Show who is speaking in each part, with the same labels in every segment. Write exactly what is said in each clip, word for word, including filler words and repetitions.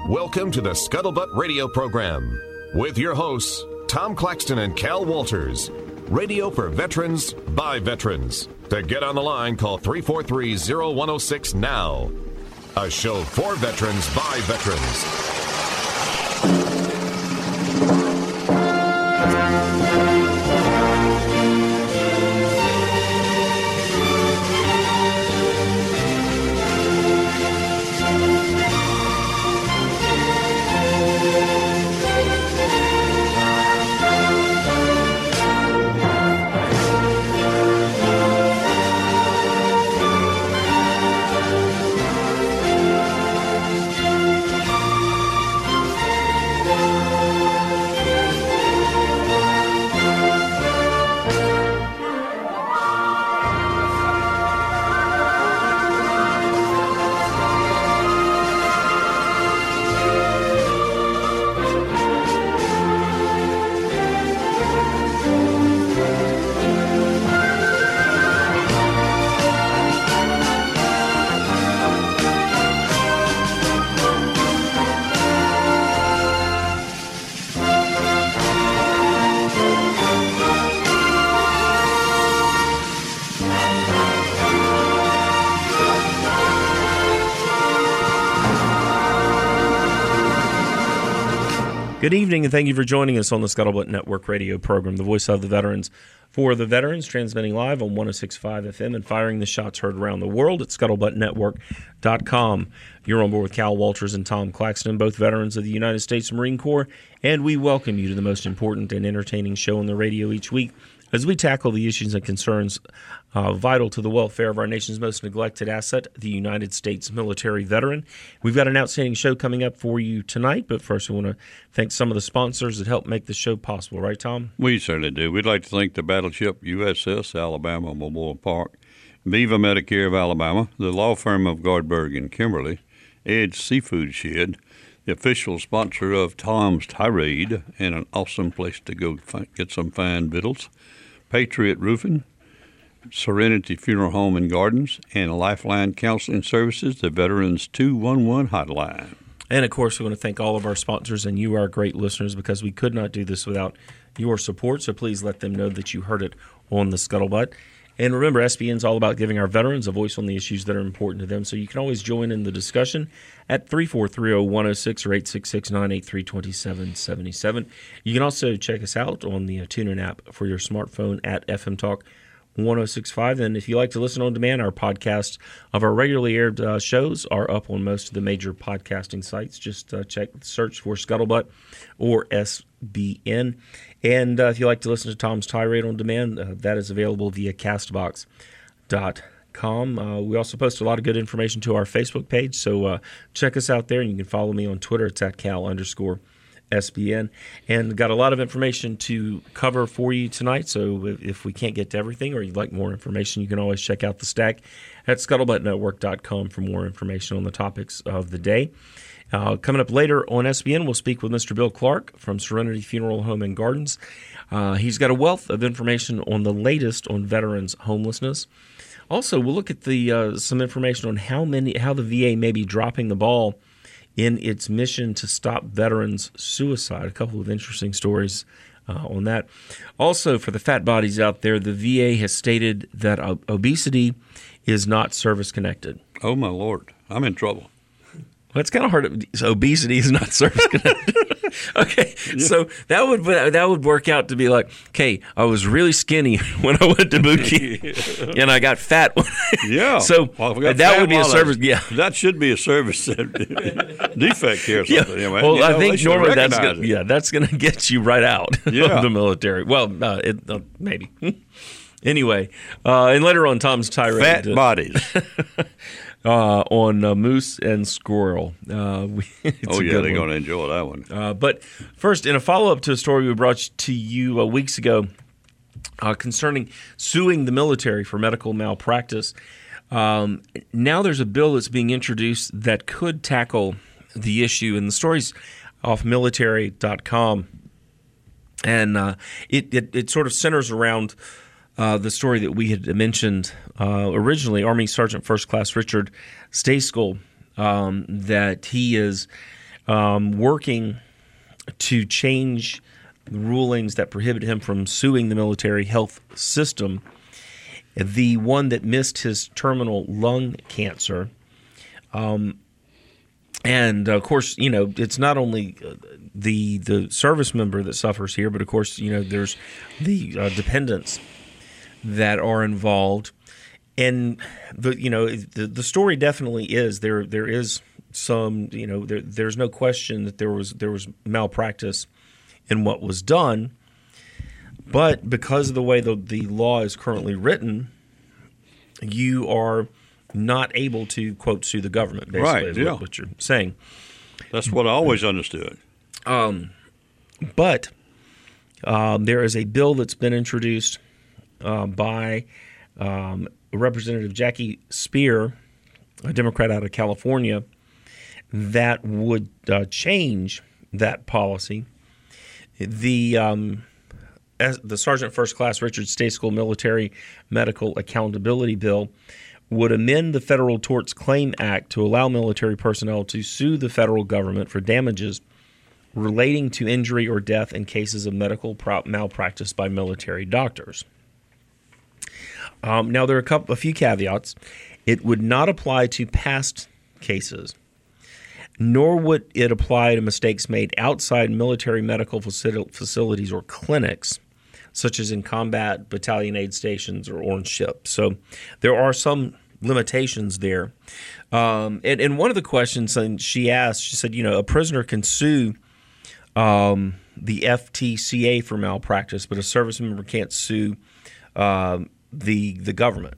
Speaker 1: Welcome to the Scuttlebutt Radio Program with your hosts, Tom Claxton and Cal Walters. Radio for veterans, by veterans. To get on the line, call three four three, zero one zero six now. A show for veterans, by veterans.
Speaker 2: Good evening, and thank you for joining us on the Scuttlebutt Network radio program, the voice of the veterans. For the veterans, transmitting live on one oh six point five F M and firing the shots heard around the world at scuttlebutt network dot com. You're on board with Cal Walters and Tom Claxton, both veterans of the United States Marine Corps, and we welcome you to the most important and entertaining show on the radio each week as we tackle the issues and concerns uh, vital to the welfare of our nation's most neglected asset, the United States military veteran. We've got an outstanding show coming up for you tonight, but first we want to thank some of the sponsors that help make the show possible. Right, Tom?
Speaker 3: We certainly do. We'd like to thank the battleship U S S Alabama Memorial Park, Viva Medicare of Alabama, the law firm of Gardberg and Kimberly, Edge Seafood Shed, the official sponsor of Tom's Tirade, and an awesome place to go get some fine victuals, Patriot Roofing, Serenity Funeral Home and Gardens, and Lifeline Counseling Services, the Veterans two one one Hotline.
Speaker 2: And, of course, we want to thank all of our sponsors and you, our great listeners, because we could not do this without your support, so please let them know that you heard it on the Scuttlebutt. And remember, S B N is all about giving our veterans a voice on the issues that are important to them, so you can always join in the discussion at three four three, oh one oh six or eight six six, nine eight three, two seven seven seven. You can also check us out on the TuneIn app for your smartphone at F M Talk one oh six point five. And if you like to listen on demand, our podcasts of our regularly aired uh, shows are up on most of the major podcasting sites. Just uh, check, search for Scuttlebutt or S B N. And uh, if you like to listen to Tom's Tirade on demand, uh, that is available via castbox dot com. Uh, we also post a lot of good information to our Facebook page, so uh, check us out there, and you can follow me on Twitter. It's at Cal underscore S B N. And got a lot of information to cover for you tonight, so if, if we can't get to everything or you'd like more information, you can always check out the stack at scuttlebutt network dot com for more information on the topics of the day. Uh, coming up later on S B N, we'll speak with Mister Bill Clark from Serenity Funeral Home and Gardens. Uh, he's got a wealth of information on the latest on veterans homelessness. Also, we'll look at the uh, some information on how many how the V A may be dropping the ball in its mission to stop veterans' suicide. A couple of interesting stories uh, on that. Also, for the fat bodies out there, the V A has stated that uh, obesity is not service-connected.
Speaker 3: Oh, my Lord. I'm in trouble.
Speaker 2: Well, it's kind of hard. To, so obesity is not service connected. Okay, yeah. So that would that would work out to be like, okay, I was really skinny when I went to boot camp, and I got fat.
Speaker 3: Yeah.
Speaker 2: So
Speaker 3: well,
Speaker 2: that would be a service.
Speaker 3: That,
Speaker 2: yeah,
Speaker 3: that should be a service defect here or something.
Speaker 2: Yeah.
Speaker 3: Anyway,
Speaker 2: well,
Speaker 3: you
Speaker 2: I
Speaker 3: know,
Speaker 2: think normally that's gonna,
Speaker 3: it.
Speaker 2: yeah, that's going to get you right out
Speaker 3: yeah.
Speaker 2: of the military. Well, uh, it, uh, maybe. Anyway, uh, and later on, Tom's tirade.
Speaker 3: Fat uh, bodies.
Speaker 2: Uh, on uh, moose and squirrel. Uh, we,
Speaker 3: oh, yeah, they're going to enjoy that one.
Speaker 2: Uh, but first, in a follow-up to a story we brought to you uh, weeks ago uh, concerning suing the military for medical malpractice, um, now there's a bill that's being introduced that could tackle the issue, and the story's off military dot com, and uh, it, it, it sort of centers around Uh, the story that we had mentioned uh, originally, Army Sergeant First Class Richard Stayskull, um, that he is um, working to change rulings that prohibit him from suing the military health system. The one that missed his terminal lung cancer. Um, and, of course, you know, it's not only the the service member that suffers here, but, of course, you know, there's the uh, dependents that are involved. And, the you know, the, the story definitely is there there is some, you know, there, there's no question that there was there was malpractice in what was done. But because of the way the, the law is currently written, you are not able to, quote, sue the government, basically,
Speaker 3: right,
Speaker 2: is
Speaker 3: yeah.
Speaker 2: what, what you're saying.
Speaker 3: That's what I always understood.
Speaker 2: Um, but um, there is a bill that's been introduced uh, by um, Representative Jackie Speer, a Democrat out of California, that would uh, change that policy. The um, as the Sergeant First Class Richard State School Military Medical Accountability Bill would amend the Federal Torts Claim Act to allow military personnel to sue the federal government for damages relating to injury or death in cases of medical pro- malpractice by military doctors. Um, now, there are a, couple, a few caveats. It would not apply to past cases, nor would it apply to mistakes made outside military medical facil- facilities or clinics, such as in combat, battalion aid stations, or orange ships. So there are some limitations there. Um, and, and one of the questions she asked, she said, you know, a prisoner can sue um, the F T C A for malpractice, but a service member can't sue um, the the government.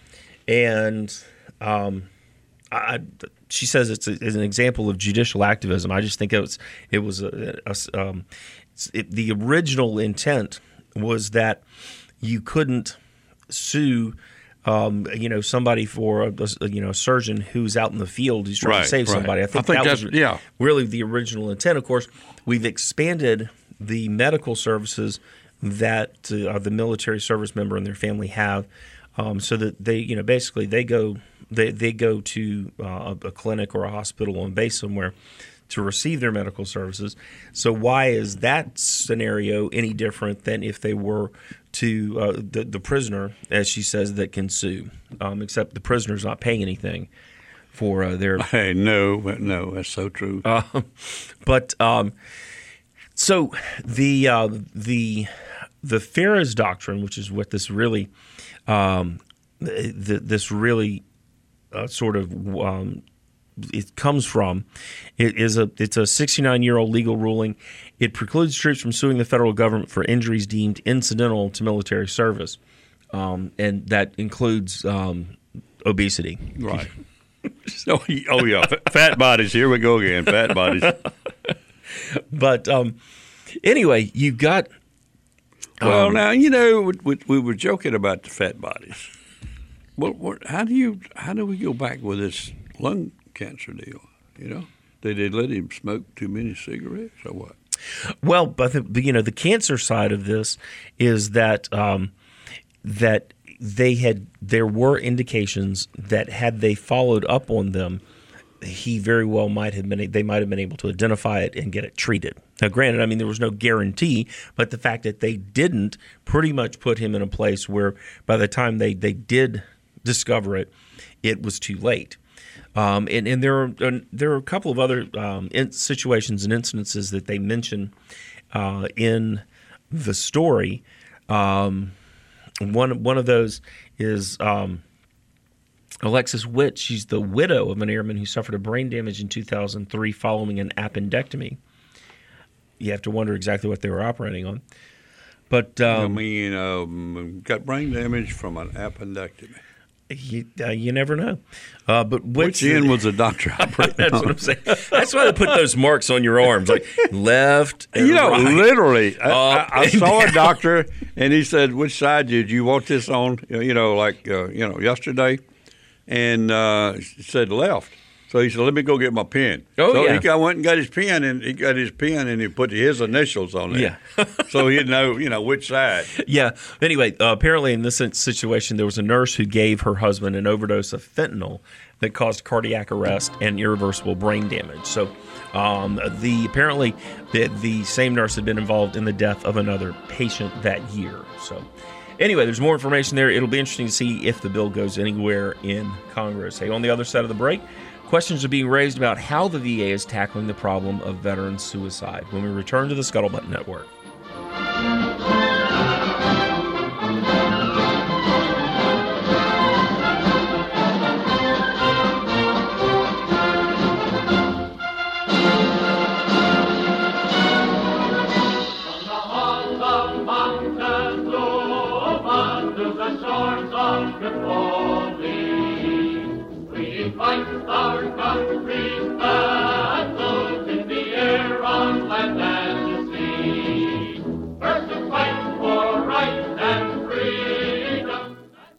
Speaker 2: And um, I, she says it's, a, it's an example of judicial activism. I just think it was it was a, a, um, it, the original intent was that you couldn't sue, um, you know, somebody for a, a you know a surgeon who's out in the field who's trying
Speaker 3: Right,
Speaker 2: to save
Speaker 3: right.
Speaker 2: somebody. I think,
Speaker 3: I think
Speaker 2: that
Speaker 3: that's-
Speaker 2: was
Speaker 3: yeah.
Speaker 2: really the original intent. Of course, we've expanded the medical services that uh, the military service member and their family have, um, so that they, you know, basically they go they they go to uh, a clinic or a hospital on base somewhere to receive their medical services. So why is that scenario any different than if they were to uh, the, the prisoner, as she says, that can sue, um, except the prisoner's not paying anything for uh, their...
Speaker 3: Hey, no, no, that's so true.
Speaker 2: Uh, but um, so the uh, the the Ferris Doctrine, which is what this really um, the, this really uh, sort of um, it comes from, it is a it's a sixty-nine year old legal ruling. It precludes troops from suing the federal government for injuries deemed incidental to military service, um, and that includes um, obesity.
Speaker 3: Right. oh, oh, yeah, fat bodies. Here we go again, fat bodies.
Speaker 2: But um, anyway, you got.
Speaker 3: Well,
Speaker 2: um,
Speaker 3: now you know we, we, we were joking about the fat bodies. What, what? How do you? How do we go back with this lung cancer deal? You know, did they let him smoke too many cigarettes or what?
Speaker 2: Well, but the, you know, the cancer side of this is that um, that they had there were indications that had they followed up on them, he very well might have been they might have been able to identify it and get it treated. Now, granted, I mean there was no guarantee, but the fact that they didn't pretty much put him in a place where by the time they, they did discover it, it was too late. Um, and, and there are and there are a couple of other um, in situations and incidences that they mention uh, in the story. Um, one one of those is um, Alexis Witt. She's the widow of an airman who suffered a brain damage in two thousand three following an appendectomy. You have to wonder exactly what they were operating on. But um,
Speaker 3: I mean, um, got brain damage from an appendectomy.
Speaker 2: You, uh, you never know. Uh, but
Speaker 3: Which end was the doctor operating
Speaker 2: That's
Speaker 3: on?
Speaker 2: what I'm saying. That's why they put those marks on your arms, like left and
Speaker 3: You know,
Speaker 2: right.
Speaker 3: literally, I,
Speaker 2: Up
Speaker 3: I, I
Speaker 2: and
Speaker 3: saw a
Speaker 2: down.
Speaker 3: doctor, and he said, "Which side did you want this on?" You know, like uh, you know, yesterday, and uh, he said left. So he said, "Let me go get my pen."
Speaker 2: Oh,
Speaker 3: so
Speaker 2: yeah.
Speaker 3: he got, went and got his pen, and he got his pen, and he put his initials on it.
Speaker 2: Yeah.
Speaker 3: So he'd know, you know, which side.
Speaker 2: Yeah. Anyway, uh, apparently in this situation, there was a nurse who gave her husband an overdose of fentanyl that caused cardiac arrest and irreversible brain damage. So um, the apparently the, the same nurse had been involved in the death of another patient that year. So anyway, there's more information there. It'll be interesting to see if the bill goes anywhere in Congress. Hey, on the other side of the break, questions are being raised about how the V A is tackling the problem of veteran suicide when we return to the Scuttlebutt Network.
Speaker 4: Our country's battles in the air, on land and the sea. First to fight for right and freedom.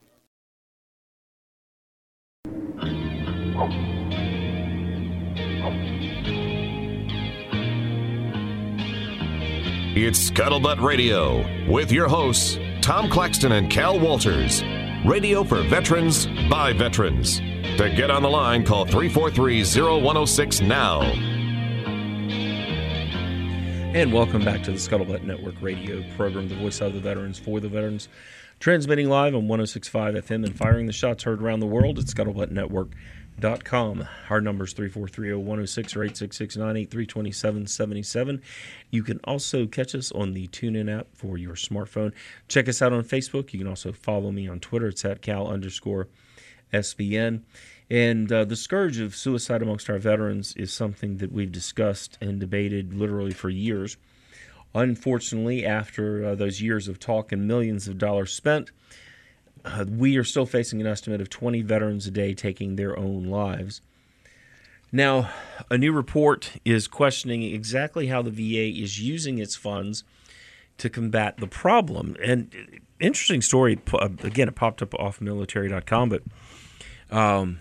Speaker 1: It's Scuttlebutt Radio with your hosts, Tom Claxton and Cal Walters. Radio for veterans, by veterans. To get on the line, call three four three, zero one zero six now.
Speaker 2: And welcome back to the Scuttlebutt Network radio program, the voice of the veterans for the veterans. Transmitting live on one oh six point five F M and firing the shots heard around the world at scuttlebutt network dot com. Our number is three four three, zero one zero six or eight six six, nine eight three, two seven seven seven. You can also catch us on the TuneIn app for your smartphone. Check us out on Facebook. You can also follow me on Twitter. It's at Cal underscore S B N. And uh, the scourge of suicide amongst our veterans is something that we've discussed and debated literally for years. Unfortunately, after uh, those years of talk and millions of dollars spent, uh, we are still facing an estimate of twenty veterans a day taking their own lives. Now, a new report is questioning exactly how the V A is using its funds to combat the problem. And interesting story, again, it popped up off military dot com, but um,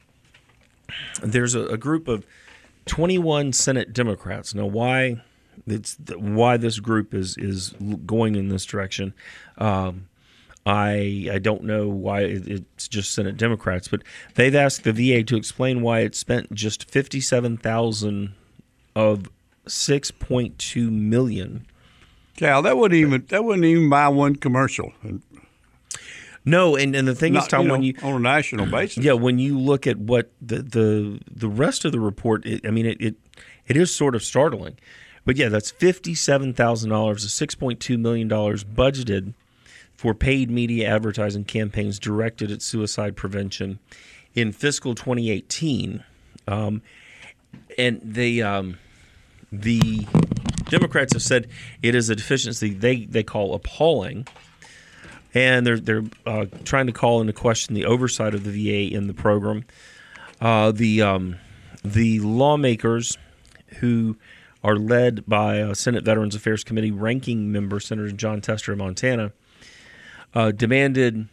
Speaker 2: there's a, a group of twenty-one Senate Democrats. Now, why it's why this group is is going in this direction, um, I I don't know why it, it's just Senate Democrats, but they've asked the V A to explain why it spent just fifty-seven thousand of six point two million.
Speaker 3: Cal, that wouldn't even that wouldn't even buy one commercial.
Speaker 2: No, and, and the thing
Speaker 3: Not,
Speaker 2: is, Tom,
Speaker 3: you know,
Speaker 2: when you
Speaker 3: on a national basis,
Speaker 2: yeah, when you look at what the the, the rest of the report, it, I mean, it, it it is sort of startling. But yeah, that's fifty-seven thousand dollars of six point two million dollars budgeted for paid media advertising campaigns directed at suicide prevention in fiscal twenty eighteen. Um, and they, um, the Democrats have said it is a deficiency they, they call appalling. And they're they're uh, trying to call into question the oversight of the V A in the program. Uh, the um, the lawmakers who are led by uh, Senate Veterans Affairs Committee ranking member Senator Jon Tester of Montana uh, demanded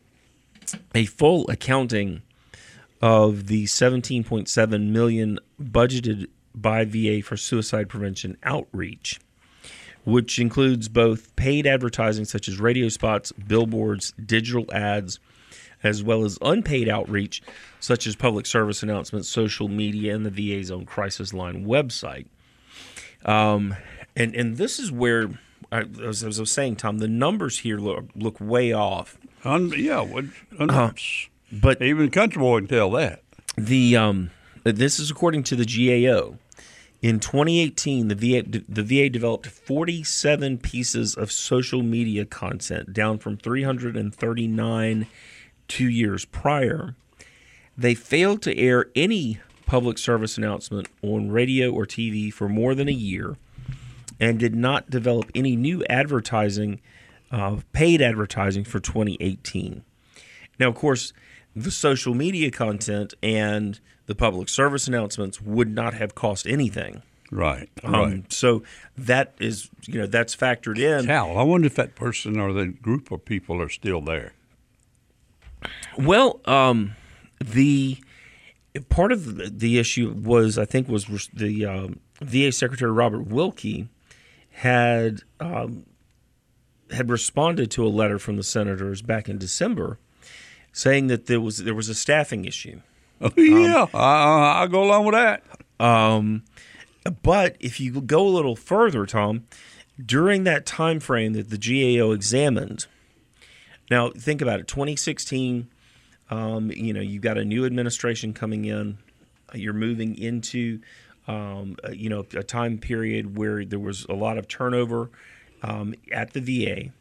Speaker 2: a full accounting of the seventeen point seven million dollars budgeted by V A for suicide prevention outreach, which includes both paid advertising such as radio spots, billboards, digital ads, as well as unpaid outreach such as public service announcements, social media, and the V A's own crisis line website. Um, and, and this is where, I, as I was saying, Tom, the numbers here look, look way off.
Speaker 3: Un, yeah, what, un,
Speaker 2: Uh, but
Speaker 3: even country boy can tell that.
Speaker 2: The um, this is according to the G A O. In twenty eighteen, the V A the V A developed forty-seven pieces of social media content, down from three hundred thirty-nine two years prior. They failed to air any public service announcement on radio or T V for more than a year, and did not develop any new advertising, uh, paid advertising for twenty eighteen. Now, of course, the social media content and the public service announcements would not have cost anything.
Speaker 3: Right,
Speaker 2: Um,
Speaker 3: right.
Speaker 2: So that is, you know, that's factored in.
Speaker 3: Cal, I wonder if that person or the group of people are still there.
Speaker 2: Well, um, the part of the, the issue was, I think, was the um, V A Secretary Robert Wilkie had um, had responded to a letter from the senators back in December, saying that there was there was a staffing issue.
Speaker 3: Oh yeah, um, I, I'll go along with that.
Speaker 2: Um, but if you go a little further, Tom, during that time frame that the G A O examined, now think about it, twenty sixteen. Um, you know, you've got a new administration coming in. You're moving into, um, you know, a time period where there was a lot of turnover um, at the V A.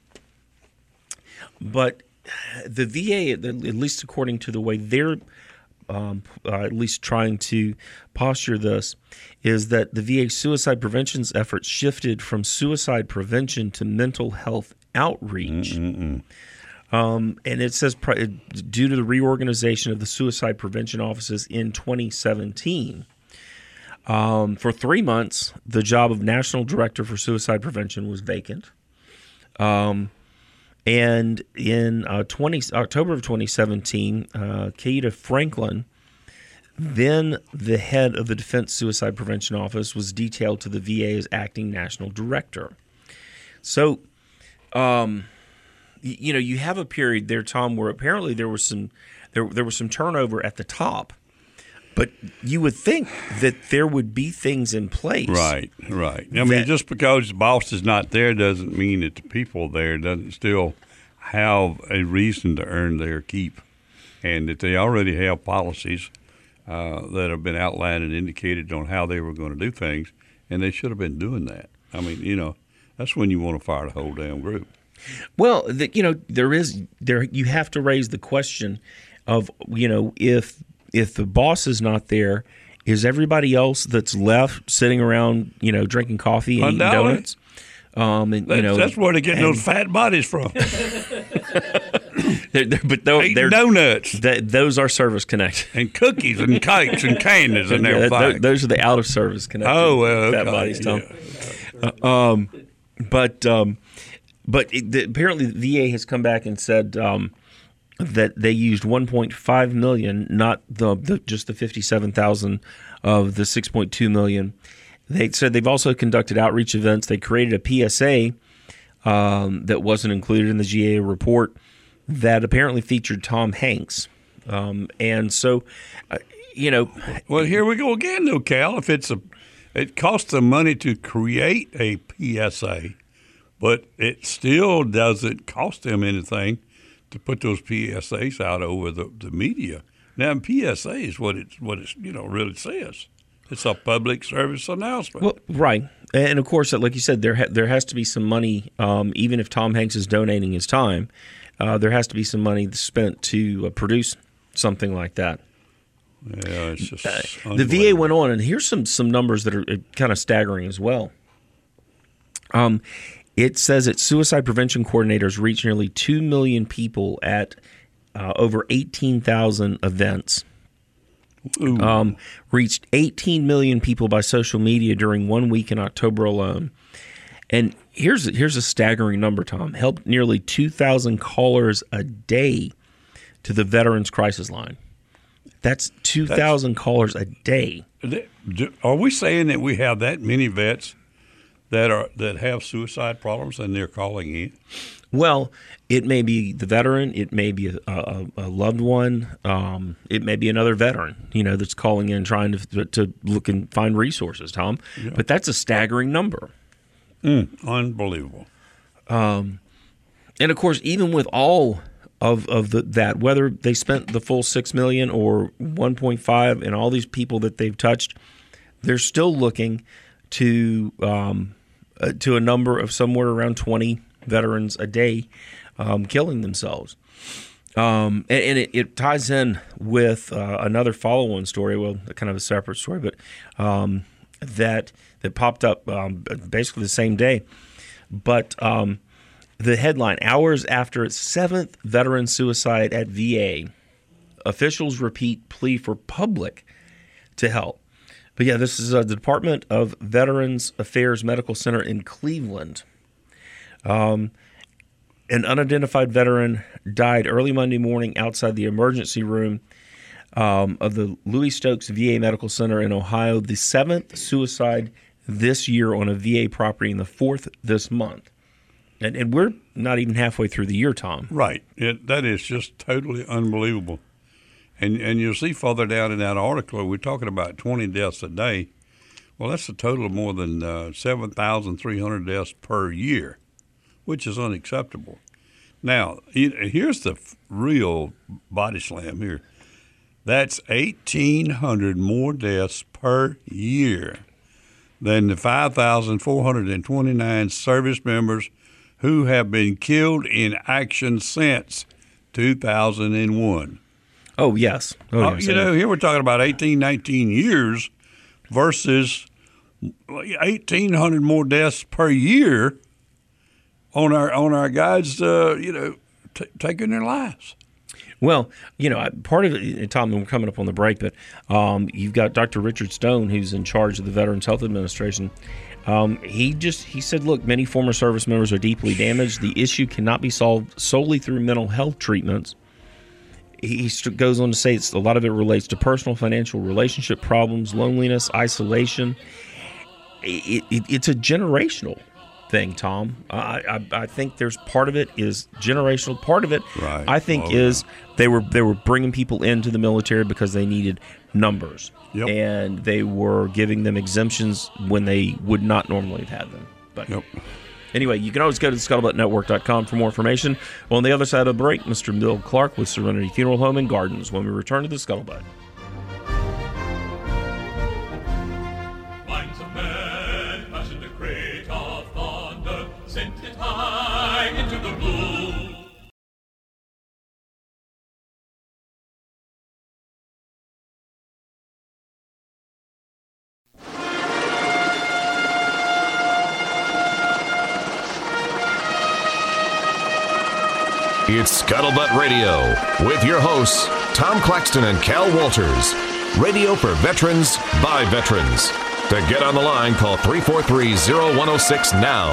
Speaker 2: But the V A, at least according to the way they're um, uh, at least trying to posture this, is that the V A suicide prevention efforts shifted from suicide prevention to mental health outreach. Mm-mm-mm. Um, and it says due to the reorganization of the suicide prevention offices in twenty seventeen, um, for three months, the job of National Director for Suicide Prevention was vacant. Um, and in uh, twenty, October of twenty seventeen, uh, Keita Franklin, then the head of the Defense Suicide Prevention Office, was detailed to the V A as acting National Director. So, um... you know, you have a period there, Tom, where apparently there was some there there was some turnover at the top, but you would think that there would be things in place.
Speaker 3: Right, right. I mean, just because the boss is not there doesn't mean that the people there doesn't still have a reason to earn their keep, and that they already have policies uh, that have been outlined and indicated on how they were going to do things, and they should have been doing that. I mean, you know, that's when you want to fire the whole damn group.
Speaker 2: Well, the, you know, there is there. You have to raise the question of, you know, if if the boss is not there, is everybody else that's left sitting around, you know, drinking coffee and eating donuts? Um, and
Speaker 3: that's,
Speaker 2: you know,
Speaker 3: that's where they're getting and, those fat bodies from.
Speaker 2: they're, they're, but they're,
Speaker 3: they're donuts.
Speaker 2: They, those are Service Connect
Speaker 3: and cookies and cakes and candies and everything.
Speaker 2: Yeah, those are the out of Service Connect.
Speaker 3: Oh well, okay.
Speaker 2: Fat bodies, Tom.
Speaker 3: Yeah.
Speaker 2: Uh, um, but. Um, But it, the, apparently the V A has come back and said um, that they used one point five million dollars, not the, the just the fifty-seven thousand dollars of the six point two million dollars. They said they've also conducted outreach events. They created a P S A um, that wasn't included in the G A O report that apparently featured Tom Hanks. Um, and so, uh, you know.
Speaker 3: Well, here we go again, though, Cal. If it's a, it costs them money to create a P S A. But it still doesn't cost them anything to put those P S As out over the, the media. Now, P S A is what it's what it's you know really says. It's a public service announcement.
Speaker 2: Well, right, and of course, like you said, there ha- there has to be some money. Um, even if Tom Hanks is donating his time, uh, there has to be some money spent to uh, produce something like that.
Speaker 3: Yeah, it's just
Speaker 2: uh, the V A went on, and here's some some numbers that are kind of staggering as well. Um. It says its suicide prevention coordinators reach nearly two million people at uh, over eighteen thousand events. Um, reached eighteen million people by social media during one week in October alone. And here's here's a staggering number, Tom. Helped nearly two thousand callers a day to the Veterans Crisis Line. That's two thousand callers a day.
Speaker 3: Are we saying that we have that many vets that are that have suicide problems and they're calling in?
Speaker 2: Well, it may be the veteran. It may be a, a, a loved one. Um, it may be another veteran, you know, that's calling in trying to to look and find resources, Tom. Yeah. But that's a staggering number.
Speaker 3: Mm, unbelievable.
Speaker 2: Um, and, of course, even with all of, of the, that, whether they spent the full six million dollars or one point five and all these people that they've touched, they're still looking to um, – Uh, to a number of somewhere around twenty veterans a day um, killing themselves. Um, and and it, it ties in with uh, another follow-on story, well, kind of a separate story, but um, that that popped up um, basically the same day. But um, the headline, hours after its seventh veteran suicide at V A, officials repeat plea for public to help. But yeah, this is uh, the Department of Veterans Affairs Medical Center in Cleveland. Um, an unidentified veteran died early Monday morning outside the emergency room um, of the Louis Stokes V A Medical Center in Ohio, the seventh suicide this year on a V A property and the fourth this month. And, and we're not even halfway through the year, Tom.
Speaker 3: Right. It, that is just totally unbelievable. And and you'll see further down in that article, we're talking about twenty deaths a day. Well, that's a total of more than uh, seven thousand three hundred deaths per year, which is unacceptable. Now, here's the real body slam here. That's eighteen hundred more deaths per year than the five thousand four hundred twenty-nine service members who have been killed in action since two thousand one.
Speaker 2: Oh, yes. Oh,
Speaker 3: Oh,
Speaker 2: yes.
Speaker 3: you know, here we're talking about eighteen, nineteen years versus eighteen hundred more deaths per year on our on our guys, uh, you know, t- taking their lives.
Speaker 2: Well, you know, part of it, Tom, and we're coming up on the break, but um, you've got Doctor Richard Stone, who's in charge of the Veterans Health Administration. Um, he just he said, look, many former service members are deeply damaged. The issue cannot be solved solely through mental health treatments. He st- goes on to say it's, a lot of it relates to personal, financial, relationship problems, loneliness, isolation. It, it, it's a generational thing, Tom. I, I I think there's part of it is generational. Part of it,
Speaker 3: Right.
Speaker 2: I think,
Speaker 3: Oh,
Speaker 2: is they were they were bringing people into the military because they needed numbers,
Speaker 3: Yep.
Speaker 2: and they were giving them exemptions when they would not normally have had them. But
Speaker 3: Yep.
Speaker 2: anyway, you can always go to the scuttlebutt network dot com for more information. On the other side of the break, Mister Bill Clark with Serenity Funeral Home and Gardens when we return to the Scuttlebutt.
Speaker 4: Minds of men fashioned a crate of thunder, sent it high into the blue.
Speaker 1: It's Scuttlebutt Radio with your hosts, Tom Claxton and Cal Walters. Radio for veterans by veterans. To get on the line, call three four three, zero one zero six now.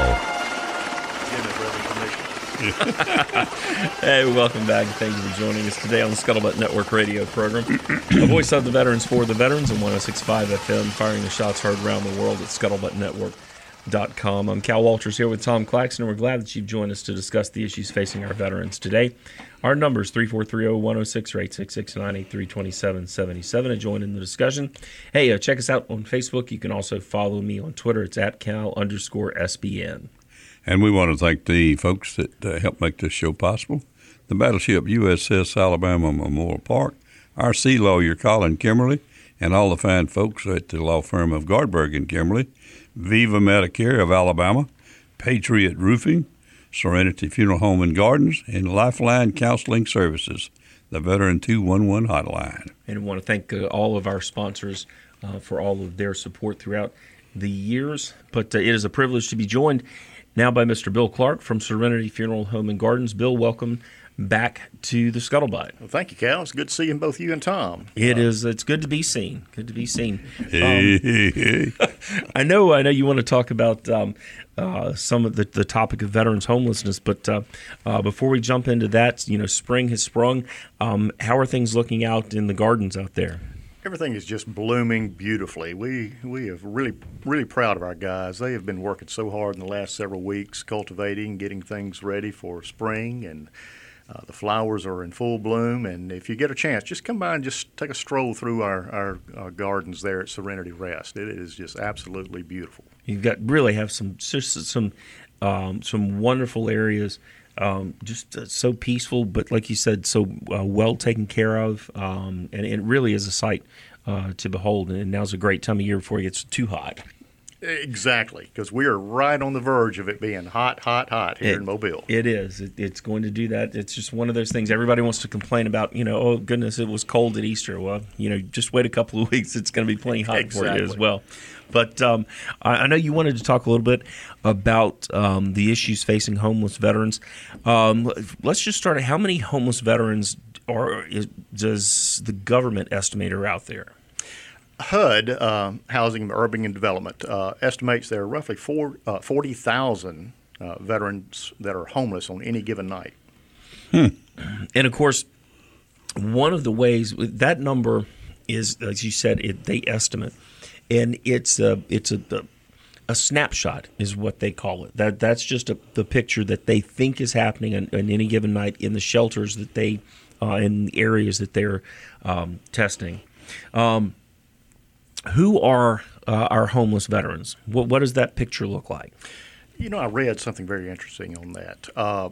Speaker 2: Hey, welcome back. Thank you for joining us today on the Scuttlebutt Network radio program. The voice of the veterans for the veterans on one oh six point five F M, firing the shots heard around the world at scuttlebutt network dot com. I'm Cal Walters here with Tom Claxton, and we're glad that you've joined us to discuss the issues facing our veterans today. Our number is three four three, zero one zero six or eight six six, nine eight three, two seven seven seven to join in the discussion. Hey, uh, check us out on Facebook. You can also follow me on Twitter. It's at Cal underscore S B N.
Speaker 3: And we want to thank the folks that uh, helped make this show possible. The battleship U S S Alabama Memorial Park, our sea lawyer Colin Kimberly, and all the fine folks at the law firm of Gardberg and Kimberly, Viva Medicare of Alabama, Patriot Roofing, Serenity Funeral Home and Gardens, and Lifeline Counseling Services, the Veteran two one one hotline.
Speaker 2: And I want to thank uh, all of our sponsors uh, for all of their support throughout the years. But uh, it is a privilege to be joined now by Mister Bill Clark from Serenity Funeral Home and Gardens. Bill, welcome back to the Scuttlebutt.
Speaker 5: Well, thank you, Cal. It's good seeing both you and Tom.
Speaker 2: It is. It's good to be seen. Good to be seen.
Speaker 3: Hey, hey, hey.
Speaker 2: I know. I know you want to talk about um, uh, some of the, the topic of veterans homelessness, but uh, uh, before we jump into that, you know, spring has sprung. Um, how are things looking out in the gardens out there?
Speaker 5: Everything is just blooming beautifully. We we are really really proud of our guys. They have been working so hard in the last several weeks, cultivating, getting things ready for spring, and uh, the flowers are in full bloom. And if you get a chance, just come by and just take a stroll through our, our, our gardens there at Serenity Rest. It is just absolutely beautiful.
Speaker 2: You've got really have some just some um, some wonderful areas. Um, just uh, so peaceful, but like you said, so uh, well taken care of, um, and it really is a sight uh, to behold. And now's a great time of year before it gets too hot.
Speaker 5: Exactly, because we are right on the verge of it being hot, hot, hot here
Speaker 2: It-
Speaker 5: in Mobile.
Speaker 2: It is. It, it's going to do that. It's just one of those things. Everybody wants to complain about. You know, oh goodness, it was cold at Easter. Well, you know, just wait a couple of weeks. It's going to be plenty hot for you as
Speaker 5: Exactly.
Speaker 2: well. But um, I, I know you wanted to talk a little bit about um, the issues facing homeless veterans. Um, let's just start. How many homeless veterans are is, does the government estimate are out there?
Speaker 5: H U D, uh, Housing and Urban and Development, uh, estimates there are roughly four, uh, forty thousand uh, veterans that are homeless on any given night.
Speaker 2: And of course, one of the ways that number is, as you said, it, they estimate, and it's a it's a, a snapshot is what they call it. That that's just a, the picture that they think is happening on, on any given night in the shelters that they uh, in the areas that they're um, testing. Um, who are uh, our homeless veterans? What what does that picture look like?
Speaker 5: You know, I read something very interesting on that. Uh,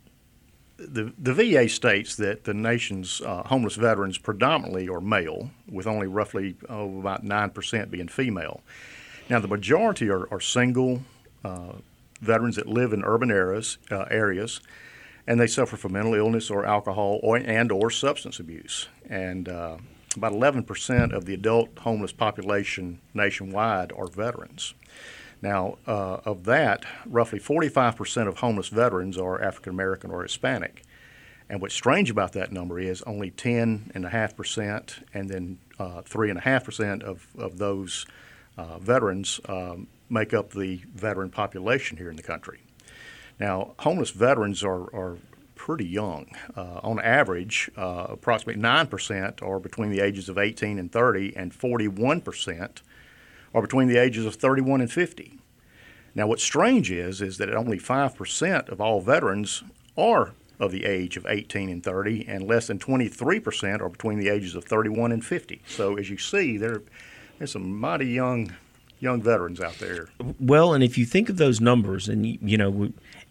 Speaker 5: The, the V A states that the nation's uh, homeless veterans predominantly are male, with only roughly oh, about nine percent being female. Now, the majority are, are single uh, veterans that live in urban areas, uh, areas, and they suffer from mental illness or alcohol or, and or substance abuse. And uh, about eleven percent of the adult homeless population nationwide are veterans. Now, uh, of that, roughly forty-five percent of homeless veterans are African American or Hispanic. And what's strange about that number is only ten point five percent and then uh, three point five percent of, of those uh, veterans um, make up the veteran population here in the country. Now, homeless veterans are, are pretty young. Uh, on average, uh, approximately nine percent are between the ages of eighteen and thirty, and forty-one percent are between the ages of thirty-one and fifty. Now, what's strange is, is that only five percent of all veterans are of the age of eighteen and thirty, and less than twenty-three percent are between the ages of thirty-one and fifty. So, as you see, there, there's some mighty young young veterans out there.
Speaker 2: Well, and if you think of those numbers, and, you, you know, we,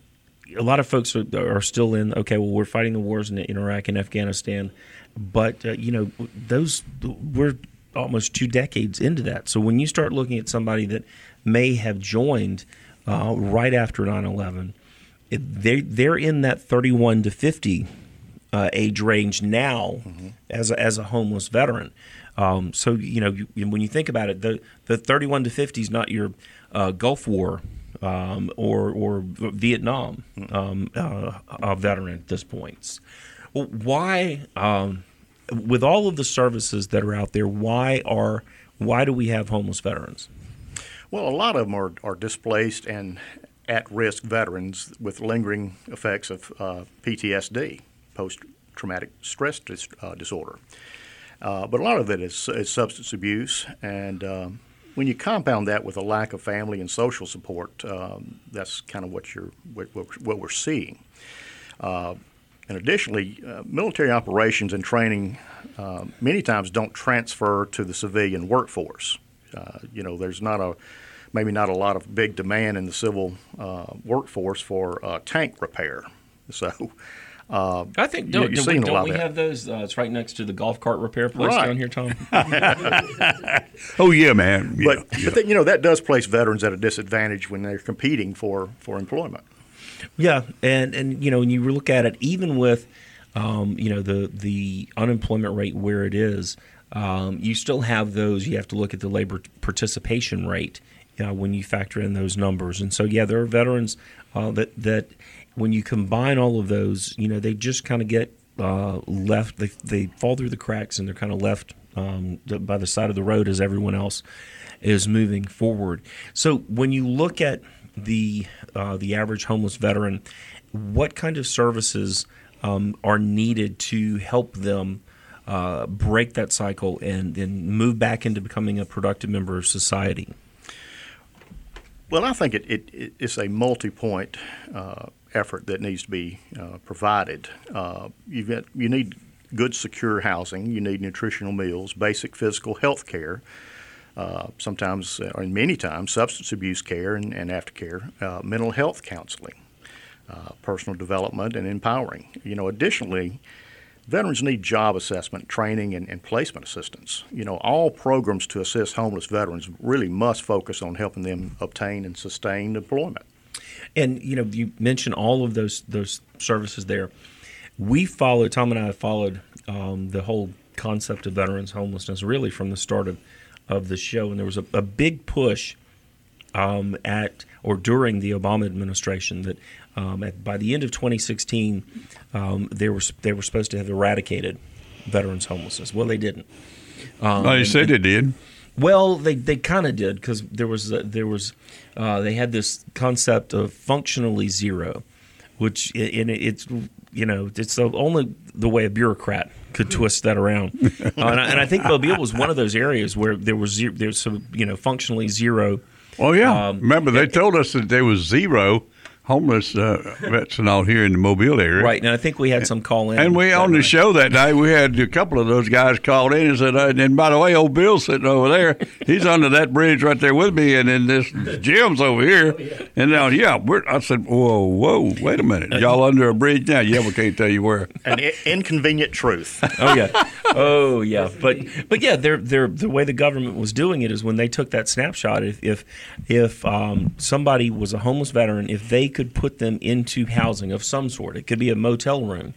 Speaker 2: a lot of folks are, are still in, okay, well, we're fighting the wars in, in Iraq and Afghanistan, but, uh, you know, those, we're almost two decades into that. So when you start looking at somebody that may have joined uh, right after nine eleven, it, they, they're in that thirty-one to fifty uh, age range now mm-hmm. as a, as a homeless veteran. Um, so, you know, you, when you think about it, the, the thirty-one to fifty is not your uh, Gulf War um, or, or Vietnam um, uh, uh, veteran at this point. Well, why... Um, with all of the services that are out there, why are why do we have homeless veterans?
Speaker 5: Well, a lot of them are, are displaced and at-risk veterans with lingering effects of uh, P T S D, post-traumatic stress dis- uh, disorder. Uh, but a lot of it is, is substance abuse, and um, when you compound that with a lack of family and social support, um, that's kind of what you're what, what we're seeing. Uh, And additionally, uh, military operations and training uh, many times don't transfer to the civilian workforce. Uh, you know, there's not a maybe not a lot of big demand in the civil uh, workforce for uh, tank repair. So uh,
Speaker 2: I think don't,
Speaker 5: you,
Speaker 2: don't we, don't we have those? Uh, it's right next to the golf cart repair place
Speaker 5: right.
Speaker 2: down here, Tom.
Speaker 3: Oh yeah, man. Yeah,
Speaker 5: but
Speaker 3: yeah.
Speaker 5: but then, you know, that does place veterans at a disadvantage when they're competing for, for employment.
Speaker 2: Yeah, and, and you know, when you look at it, even with um, you know the the unemployment rate where it is, um, you still have those. You have to look at the labor participation rate uh, when you factor in those numbers. And so, yeah, there are veterans uh, that that when you combine all of those, you know, they just kind of get uh, left. They they fall through the cracks, and they're kind of left um, by the side of the road as everyone else is moving forward. So when you look at the uh, the average homeless veteran, what kind of services um, are needed to help them uh, break that cycle and then move back into becoming a productive member of society?
Speaker 5: Well, I think it, it, it's a multi-point uh, effort that needs to be uh, provided. Uh, you've got, you need good, secure housing. You need nutritional meals, basic physical health care. Uh, sometimes, or many times, substance abuse care and, and aftercare, uh, mental health counseling, uh, personal development, and empowering. You know, additionally, veterans need job assessment, training, and, and placement assistance. You know, all programs to assist homeless veterans really must focus on helping them obtain and sustain employment.
Speaker 2: And, you know, you mentioned all of those those services there. We followed, Tom and I have followed um, the whole concept of veterans homelessness really from the start of of the show, and there was a, a big push um, at or during the Obama administration that um, at, by the end of twenty sixteen um, they were they were supposed to have eradicated veterans homelessness. Well, they didn't. Um,
Speaker 3: no, they said they did.
Speaker 2: Well, they, they kind of did because there was uh, there was uh, they had this concept of functionally zero, which in it's you know it's the, only the way a bureaucrat could twist that around. uh, and, I, and I think Mobile was one of those areas where there was zero, there's some, you know, functionally zero.
Speaker 3: Oh yeah,
Speaker 2: um,
Speaker 3: remember they told us that there was zero homeless uh, vets and all here in the Mobile area.
Speaker 2: Right, and I think we had some call in.
Speaker 3: And we on the show that night, we had a couple of those guys called in and said, uh, and by the way, old Bill's sitting over there. He's under that bridge right there with me, and then this Jim's over here. Oh, yeah. And now, yeah, we're, I said, whoa, whoa, wait a minute. Y'all under a bridge now? Yeah, we can't tell you where.
Speaker 5: An I- inconvenient truth.
Speaker 2: Oh, yeah. Oh, yeah. But, but yeah, they're, they're, the way the government was doing it is when they took that snapshot, if, if, if um, somebody was a homeless veteran, if they could put them into housing of some sort. It could be a motel room.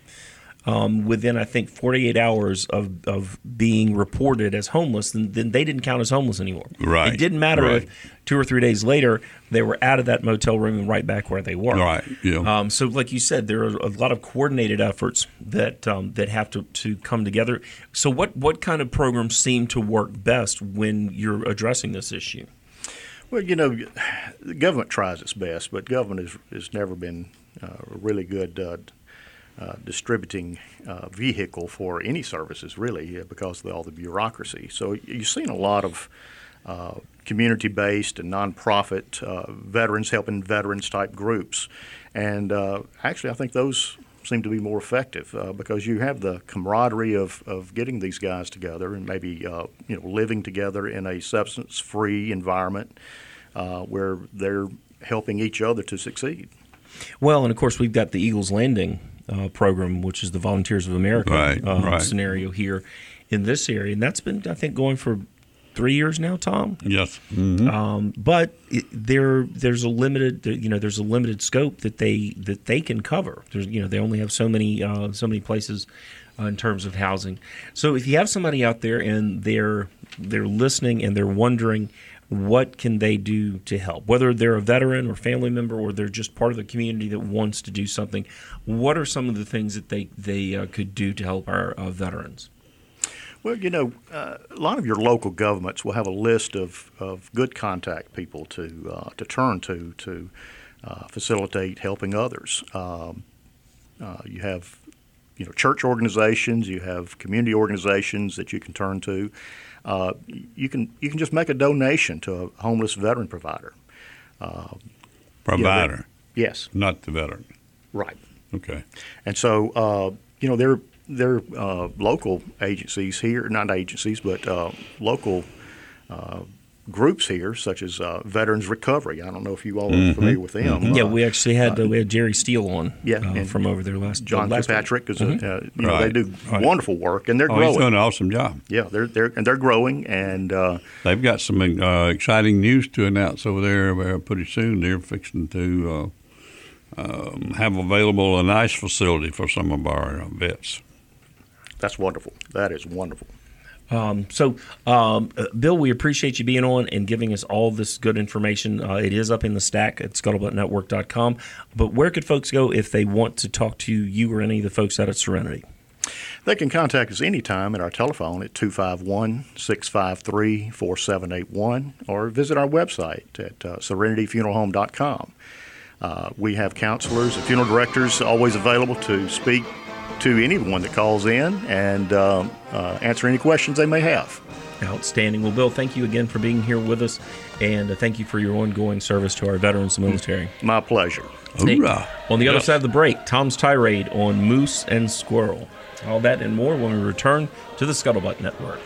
Speaker 2: Um, within, I think, forty-eight hours of, of being reported as homeless, then, then they didn't count as homeless anymore.
Speaker 3: Right.
Speaker 2: It didn't matter
Speaker 3: right.
Speaker 2: if two or three days later they were out of that motel room and right back where they were.
Speaker 3: Right. Yeah.
Speaker 2: Um, so, like you said, there are a lot of coordinated efforts that um, that have to, to come together. So, what what kind of programs seem to work best when you're addressing this issue?
Speaker 5: Well, you know, the government tries its best, but government has, has never been uh, a really good uh, uh, distributing uh, vehicle for any services, really, uh, because of all the bureaucracy. So you've seen a lot of uh, community-based and nonprofit uh, veterans helping veterans-type groups. And uh, actually, I think those seem to be more effective uh, because you have the camaraderie of, of getting these guys together and maybe uh, you know living together in a substance-free environment uh, where they're helping each other to succeed.
Speaker 2: Well, and of course we've got the Eagles Landing uh, program, which is the Volunteers of America
Speaker 3: right,
Speaker 2: uh,
Speaker 3: right.
Speaker 2: scenario here in this area, and that's been I think going for three years now, Tom.
Speaker 3: Yes. Mm-hmm.
Speaker 2: Um, but it, there, there's a limited, you know, there's a limited scope that they that they can cover. There's, you know, they only have so many, uh, so many places uh, in terms of housing. So if you have somebody out there and they're they're listening and they're wondering what can they do to help, whether they're a veteran or family member or they're just part of the community that wants to do something, what are some of the things that they they uh, could do to help our uh, veterans?
Speaker 5: Well, you know, uh, a lot of your local governments will have a list of, of good contact people to uh, to turn to to uh, facilitate helping others. Um, uh, you have, you know, church organizations, you have community organizations that you can turn to. Uh, you can you can just make a donation to a homeless veteran provider. Uh,
Speaker 3: provider.
Speaker 5: You know, yes.
Speaker 3: Not the veteran.
Speaker 5: Right.
Speaker 3: Okay.
Speaker 5: And so, uh, you know, they're There are uh, local agencies here, not agencies, but uh, local uh, groups here, such as uh, Veterans Recovery. I don't know if you all are
Speaker 3: mm-hmm.
Speaker 5: familiar with them.
Speaker 2: Mm-hmm. Yeah,
Speaker 5: uh,
Speaker 2: we actually had uh, we had Jerry Steele on
Speaker 5: yeah,
Speaker 2: uh, from over there last
Speaker 5: John
Speaker 2: last
Speaker 5: Kirkpatrick is
Speaker 2: mm-hmm.
Speaker 5: a, uh, you know,
Speaker 3: right.
Speaker 5: they do
Speaker 3: right.
Speaker 5: wonderful work, and they're
Speaker 3: oh,
Speaker 5: growing.
Speaker 3: He's doing an awesome job.
Speaker 5: Yeah, they're they're and they're growing, and uh,
Speaker 3: they've got some uh, exciting news to announce over there uh, pretty soon. They're fixing to uh, um, have available a nice facility for some of our uh, vets.
Speaker 5: That's wonderful. That is wonderful.
Speaker 2: Um, so, um, uh, Bill, we appreciate you being on and giving us all this good information. Uh, it is up in the stack at scuttlebutt network dot com. But where could folks go if they want to talk to you or any of the folks out at Serenity?
Speaker 5: They can contact us anytime at our telephone at two five one, six five three, four seven eight one or visit our website at uh, serenity funeral home dot com. Uh, we have counselors and funeral directors always available to speak to anyone that calls in and um, uh, answer any questions they may have.
Speaker 2: Outstanding. Well, Bill, thank you again for being here with us, and uh, thank you for your ongoing service to our veterans and military.
Speaker 5: My pleasure.
Speaker 3: Hoorah.
Speaker 2: On the
Speaker 3: yep.
Speaker 2: other side of the break, Tom's tirade on moose and squirrel. All that and more when we return to the Scuttlebutt Network.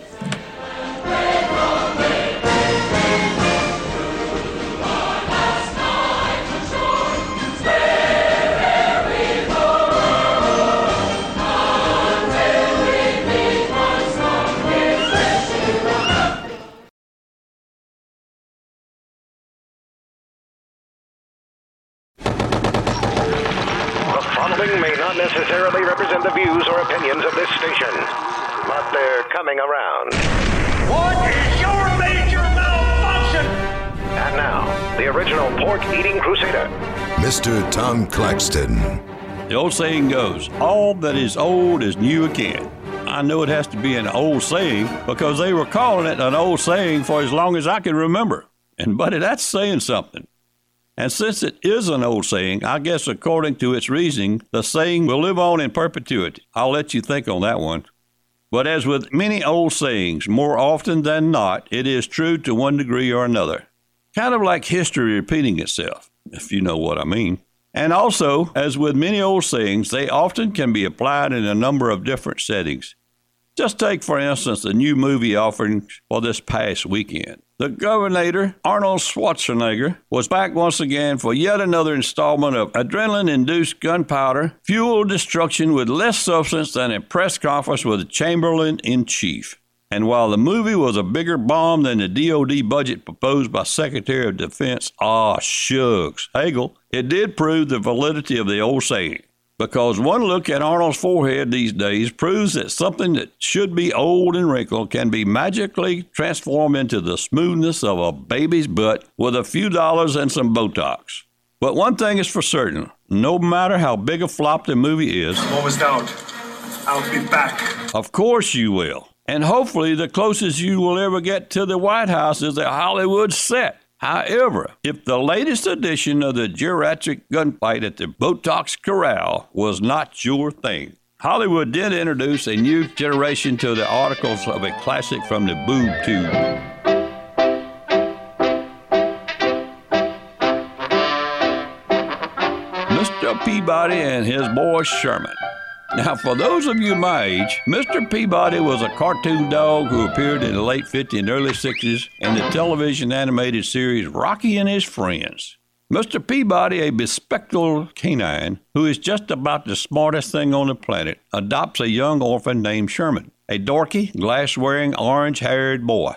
Speaker 6: May not necessarily represent the views or opinions of this station, but they're coming around.
Speaker 7: What is your major malfunction?
Speaker 6: And now, the original pork-eating crusader,
Speaker 8: Mister Tom Claxton.
Speaker 3: The old saying goes, all that is old is new again. I know it has to be an old saying because they were calling it an old saying for as long as I can remember. And, buddy, that's saying something. And since it is an old saying, I guess according to its reasoning, the saying will live on in perpetuity. I'll let you think on that one. But as with many old sayings, more often than not, it is true to one degree or another. Kind of like history repeating itself, if you know what I mean. And also, as with many old sayings, they often can be applied in a number of different settings. Just take, for instance, the new movie offerings for this past weekend. The Governator, Arnold Schwarzenegger, was back once again for yet another installment of adrenaline-induced gunpowder, fuel destruction with less substance than a press conference with the Chamberlain-in-Chief. And while the movie was a bigger bomb than the D O D budget proposed by Secretary of Defense, ah, shucks, Hagel, it did prove the validity of the old saying. Because one look at Arnold's forehead these days proves that something that should be old and wrinkled can be magically transformed into the smoothness of a baby's butt with a few dollars and some Botox. But one thing is for certain, no matter how big a flop the movie is,
Speaker 9: almost out. I'll be back.
Speaker 3: Of course you will. And hopefully the closest you will ever get to the White House is a Hollywood set. However, if the latest edition of the geriatric gunfight at the Botox Corral was not your thing, Hollywood did introduce a new generation to the articles of a classic from the boob tube. Mister Peabody and his boy Sherman. Now, for those of you my age, Mister Peabody was a cartoon dog who appeared in the late fifties and early sixties in the television animated series Rocky and His Friends. Mister Peabody, a bespectacled canine who is just about the smartest thing on the planet, adopts a young orphan named Sherman, a dorky, glass-wearing, orange-haired boy.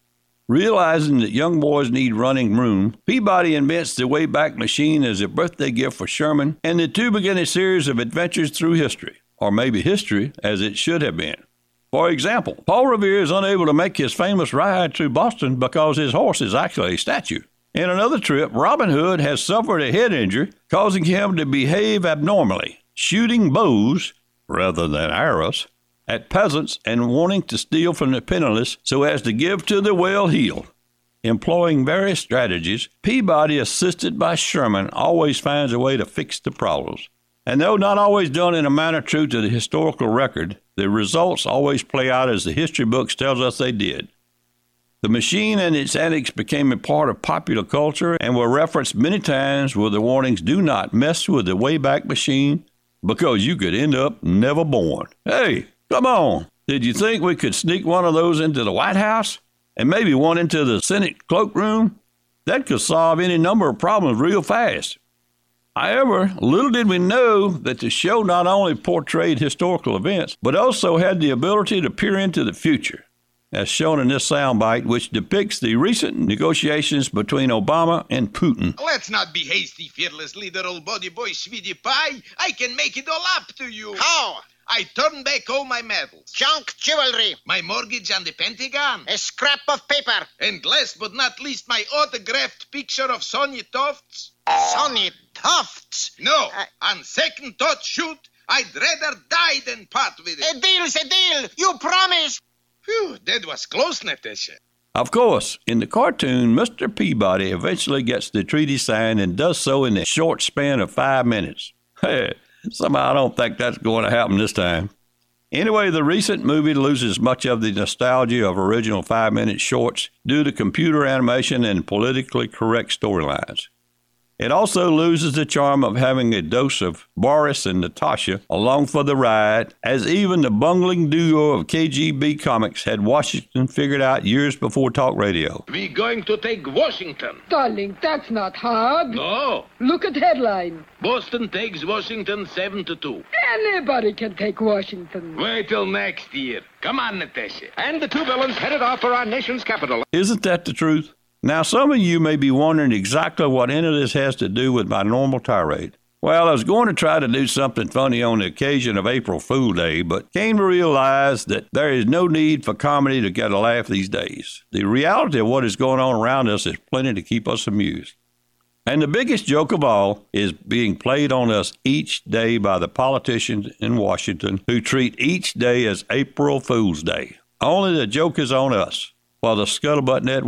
Speaker 3: Realizing that young boys need running room, Peabody invents the Wayback Machine as a birthday gift for Sherman, and the two begin a series of adventures through history. Or maybe history as it should have been. For example, Paul Revere is unable to make his famous ride through Boston because his horse is actually a statue. In another trip, Robin Hood has suffered a head injury, causing him to behave abnormally, shooting bows, rather than arrows, at peasants and wanting to steal from the penniless so as to give to the well-heeled. Employing various strategies, Peabody, assisted by Sherman, always finds a way to fix the problems. And though not always done in a manner true to the historical record, the results always play out as the history books tells us they did. The machine and its antics became a part of popular culture and were referenced many times with the warnings, do not mess with the Wayback Machine because you could end up never born. Hey, come on. Did you think we could sneak one of those into the White House and maybe one into the Senate cloakroom? That could solve any number of problems real fast. However, little did we know that the show not only portrayed historical events, but also had the ability to peer into the future, as shown in this soundbite, which depicts the recent negotiations between Obama and Putin.
Speaker 10: Let's not be hasty, fearless leader, old body boy, sweetie pie. I can make it all up to you.
Speaker 11: How?
Speaker 10: I turn back all my medals.
Speaker 11: Junk jewelry.
Speaker 10: My mortgage on the Pentagon.
Speaker 11: A scrap of paper.
Speaker 10: And last but not least, my autographed picture of Sonia Tofts.
Speaker 11: Sonia Tofts?
Speaker 10: No.
Speaker 11: Uh,
Speaker 10: on second thought, shoot, I'd rather die than part with it.
Speaker 11: A deal's a deal. You promised.
Speaker 10: Phew, that was close, Natasha.
Speaker 3: Of course, in the cartoon, Mister Peabody eventually gets the treaty signed and does so in a short span of five minutes. Hey, somehow I don't think that's going to happen this time. Anyway, the recent movie loses much of the nostalgia of original five-minute shorts due to computer animation and politically correct storylines. It also loses the charm of having a dose of Boris and Natasha along for the ride, as even the bungling duo of K G B comics had Washington figured out years before talk radio.
Speaker 10: We're going to take Washington.
Speaker 12: Darling, that's not hard.
Speaker 10: No.
Speaker 12: Look at headline.
Speaker 10: Boston takes Washington seven to two.
Speaker 12: Anybody can take Washington.
Speaker 10: Wait till next year. Come on, Natasha.
Speaker 13: And the two villains headed off for our nation's capital.
Speaker 3: Isn't that the truth? Now, some of you may be wondering exactly what any of this has to do with my normal tirade. Well, I was going to try to do something funny on the occasion of April Fool Day, but came to realize that there is no need for comedy to get a laugh these days. The reality of what is going on around us is plenty to keep us amused. And the biggest joke of all is being played on us each day by the politicians in Washington who treat each day as April Fool's Day. Only the joke is on us, while the Scuttlebutt Network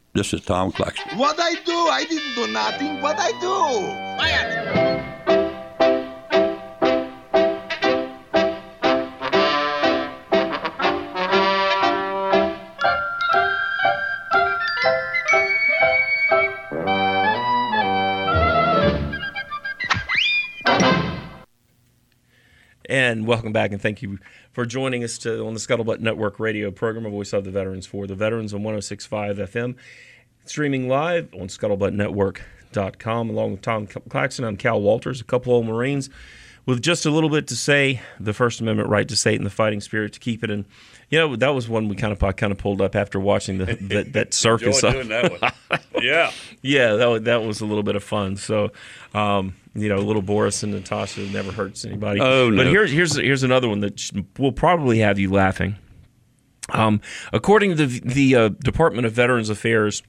Speaker 3: This is Tom Claxton.
Speaker 10: What I do? I didn't do nothing. What I do?
Speaker 11: Quiet.
Speaker 2: And welcome back, and thank you for joining us to, on the Scuttlebutt Network radio program, A Voice of the Veterans for the Veterans on one oh six point five F M, streaming live on scuttlebutt network dot com. Along with Tom Claxton, I'm Cal Walters, a couple old Marines with just a little bit to say. The First Amendment right to say it in the fighting spirit, to keep it in. You know, that was one we kind of I kind of pulled up after watching the that, that circus.
Speaker 3: Enjoyed doing that one. Yeah,
Speaker 2: yeah, that was, that was a little bit of fun. So, um, you know, little Boris and Natasha never hurts anybody.
Speaker 3: Oh no!
Speaker 2: But here's here's here's another one that will probably have you laughing. Um, according to the, the uh, Department of Veterans Affairs,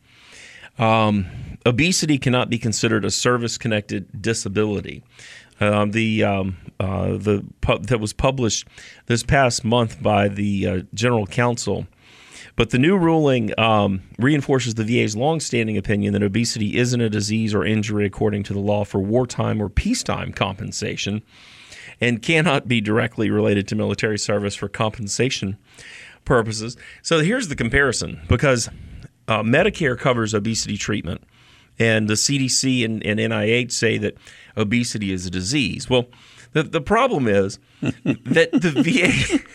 Speaker 2: um, obesity cannot be considered a service-connected disability. Um, the um, uh, the pub, that was published this past month by the uh, General Counsel, but the new ruling um, reinforces the V A's longstanding opinion that obesity isn't a disease or injury according to the law for wartime or peacetime compensation, and cannot be directly related to military service for compensation purposes. So here's the comparison, because uh, Medicare covers obesity treatment, and the C D C and, and N I H say that obesity is a disease. Well, the the problem is that the V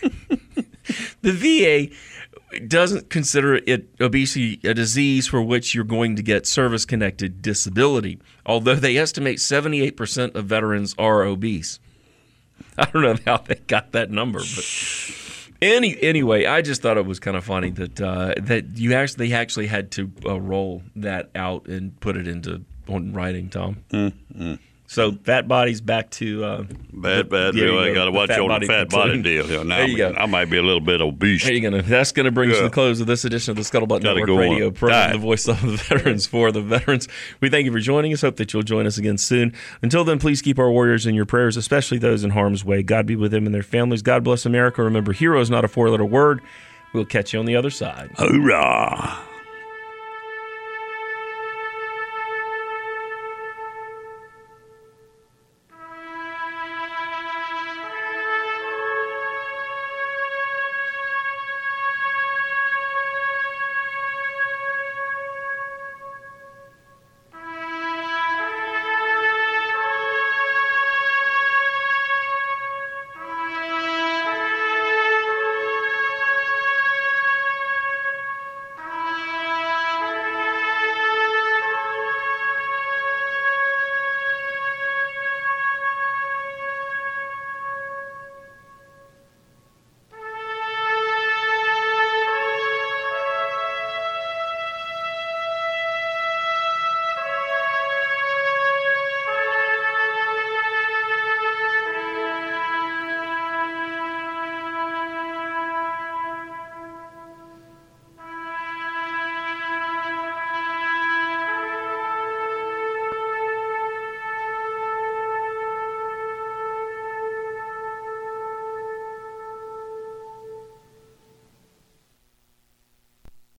Speaker 2: A the V A doesn't consider it obesity a disease for which you're going to get service-connected disability, although they estimate seventy-eight percent of veterans are obese. I don't know how they got that number, but any anyway, I just thought it was kind of funny that uh, that you actually they actually had to uh, roll that out and put it into on writing, Tom.
Speaker 3: Mm-hmm.
Speaker 2: So fat body's back to uh,
Speaker 3: bad, bad.
Speaker 2: Yeah,
Speaker 3: Really, I
Speaker 2: go.
Speaker 3: got to watch
Speaker 2: fat
Speaker 3: on
Speaker 2: body
Speaker 3: the fat
Speaker 2: platoon.
Speaker 3: body deal. You know, now
Speaker 2: There you
Speaker 3: I,
Speaker 2: go.
Speaker 3: I might be a little bit obese.
Speaker 2: There you go. That's going to bring us to
Speaker 3: Yeah.
Speaker 2: the close of this edition of the Scuttlebutt
Speaker 3: Gotta
Speaker 2: Network
Speaker 3: go
Speaker 2: radio
Speaker 3: on.
Speaker 2: program,
Speaker 3: Diet.
Speaker 2: The Voice of the Veterans for the Veterans. We thank you for joining us. Hope that you'll join us again soon. Until then, please keep our warriors in your prayers, especially those in harm's way. God be with them and their families. God bless America. Remember, hero is not a four-letter word. We'll catch you on the other side.
Speaker 3: Hoorah!